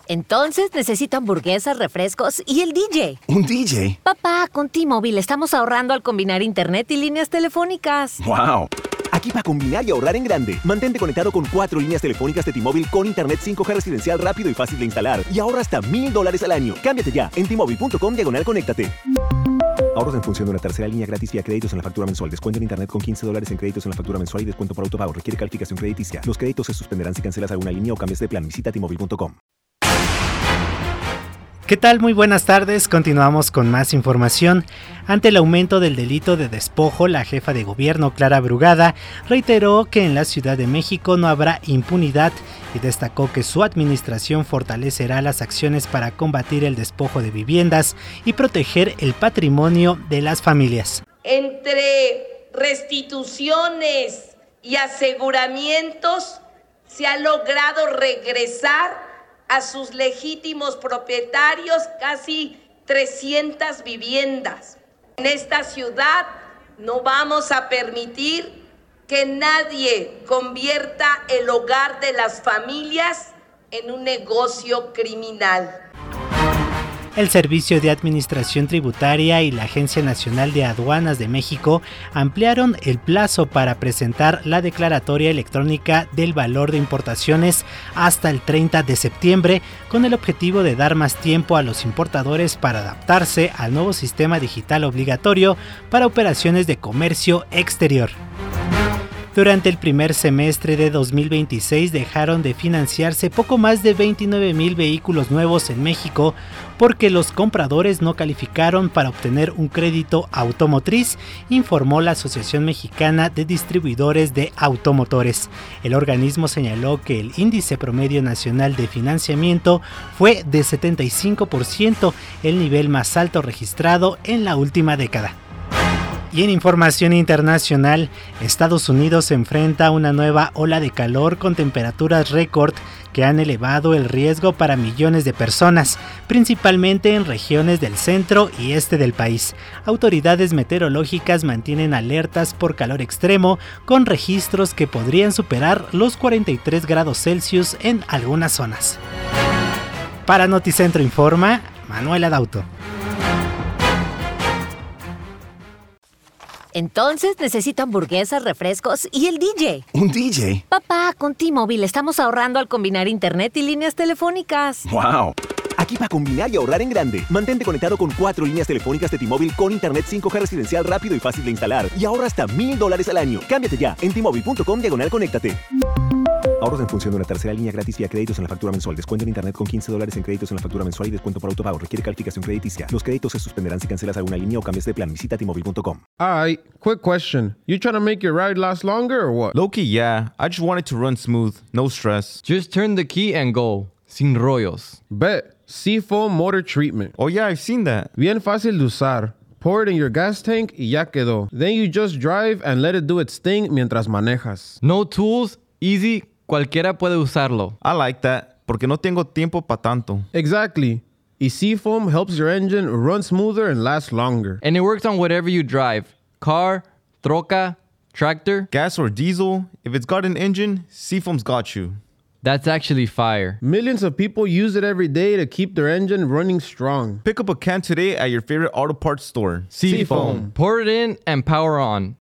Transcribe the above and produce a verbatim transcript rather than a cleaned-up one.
Entonces necesito hamburguesas, refrescos y el D J. ¿Un D J? Papá, con T-Mobile estamos ahorrando al combinar internet y líneas telefónicas. ¡Wow! Aquí para combinar y ahorrar en grande. Mantente conectado con cuatro líneas telefónicas de T-Mobile con internet cinco G residencial rápido y fácil de instalar. Y ahorra hasta mil dólares al año. Cámbiate ya en T-Mobile punto com diagonal conéctate. Ahorros en función de una tercera línea gratis vía créditos en la factura mensual. Descuento en internet con quince dólares en créditos en la factura mensual y descuento por autopago. Requiere calificación crediticia. Los créditos se suspenderán si cancelas alguna línea o cambias de plan. Visita T Mobile punto com. ¿Qué tal? Muy buenas tardes, continuamos con más información. Ante el aumento del delito de despojo, la jefa de gobierno, Clara Brugada, reiteró que en la Ciudad de México no habrá impunidad y destacó que su administración fortalecerá las acciones para combatir el despojo de viviendas y proteger el patrimonio de las familias. Entre restituciones y aseguramientos se ha logrado regresar a sus legítimos propietarios casi trescientas viviendas. En esta ciudad no vamos a permitir que nadie convierta el hogar de las familias en un negocio criminal. El Servicio de Administración Tributaria y la Agencia Nacional de Aduanas de México ampliaron el plazo para presentar la declaratoria electrónica del valor de importaciones hasta el treinta de septiembre, con el objetivo de dar más tiempo a los importadores para adaptarse al nuevo sistema digital obligatorio para operaciones de comercio exterior. Durante el primer semestre de dos mil veintiséis dejaron de financiarse poco más de veintinueve mil vehículos nuevos en México porque los compradores no calificaron para obtener un crédito automotriz, informó la Asociación Mexicana de Distribuidores de Automotores. El organismo señaló que el índice promedio nacional de financiamiento fue de setenta y cinco por ciento, el nivel más alto registrado en la última década. Y en información internacional, Estados Unidos se enfrenta a una nueva ola de calor con temperaturas récord que han elevado el riesgo para millones de personas, principalmente en regiones del centro y este del país. Autoridades meteorológicas mantienen alertas por calor extremo, con registros que podrían superar los cuarenta y tres grados Celsius en algunas zonas. Para Noticentro Informa, Manuel Adauto. Entonces necesito hamburguesas, refrescos y el D J. ¿Un D J? Papá, con T-Mobile estamos ahorrando al combinar internet y líneas telefónicas. ¡Wow! Aquí para combinar y ahorrar en grande. Mantente conectado con cuatro líneas telefónicas de T-Mobile con internet cinco G residencial rápido y fácil de instalar. Y ahorra hasta mil dólares al año. Cámbiate ya en T Mobile punto com diagonal conéctate. Ahorros en función de una tercera línea gratis vía créditos en la factura mensual. Descuento en internet con quince dólares en créditos en la factura mensual y descuento por autopago. Requiere calificación crediticia. Los créditos se suspenderán si cancelas alguna línea o cambias de plan. Visita T Mobile punto com. Alright, quick question. You trying to make your ride last longer or what? Low-key, yeah. I just want it to run smooth. No stress. Just turn the key and go. Sin rollos. Bet. Seafoam Motor Treatment. Oh yeah, I've seen that. Bien fácil de usar. Pour it in your gas tank y ya quedó. Then you just drive and let it do its thing mientras manejas. No tools, easy, cualquiera puede usarlo. I like that, porque no tengo tiempo pa' tanto. Exactly. Y Seafoam helps your engine run smoother and last longer. And it works on whatever you drive. Car, troca, tractor. Gas or diesel, if it's got an engine, Seafoam's got you. That's actually fire. Millions of people use it every day to keep their engine running strong. Pick up a can today at your favorite auto parts store. Seafoam. Pour it in and power on.